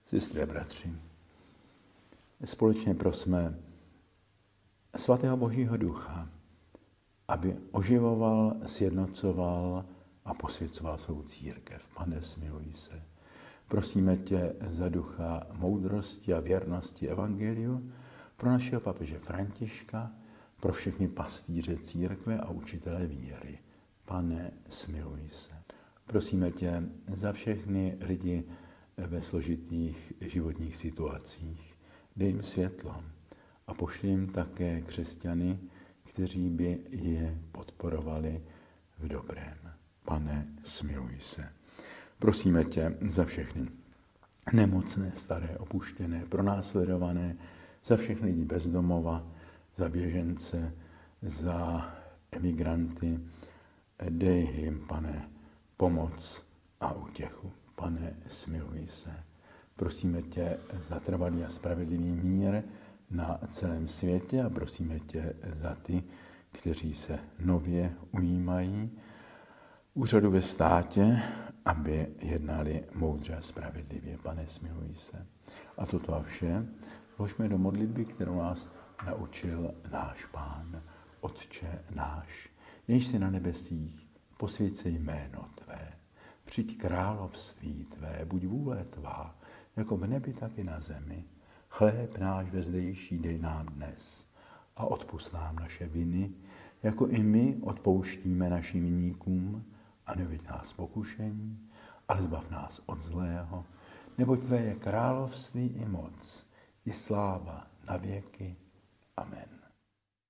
Sestry a bratři, společně prosme svatého Božího Ducha, aby oživoval, sjednocoval a posvěcoval svou církev. Pane, smiluj se. Prosíme tě za ducha moudrosti a věrnosti evangeliu pro našeho papeže Františka, pro všechny pastýře církve a učitele víry. Pane, smiluj se. Prosíme tě za všechny lidi ve složitých životních situacích. Dej jim světlo a pošli jim také křesťany, kteří by je podporovali v dobrém. Pane, smiluj se. Prosíme tě za všechny nemocné, staré, opuštěné, pronásledované, za všechny lidi bez domova, za běžence, za emigranty. Dej jim, Pane, pomoc a útěchu. Pane, smiluj se. Prosíme tě za trvalý a spravedlivý mír na celém světě a prosíme tě za ty, kteří se nově ujímají úřadu ve státě, aby jednali moudře a spravedlivě. Pane, smiluj se. A toto a vše vložme do modlitby, kterou nás naučil náš Pán. Otče náš, jenž jsi na nebesích, posvěť se jméno tvé. Přijď království tvé, buď vůle tvá, jako v nebi, tak i na zemi. Chléb náš vezdejší dej nám dnes a odpusť nám naše viny, jako i my odpouštíme našim viníkům, a neveď nás pokušení, ale zbav nás od zlého, neboť tvé je království i moc, i sláva na věky. Amen.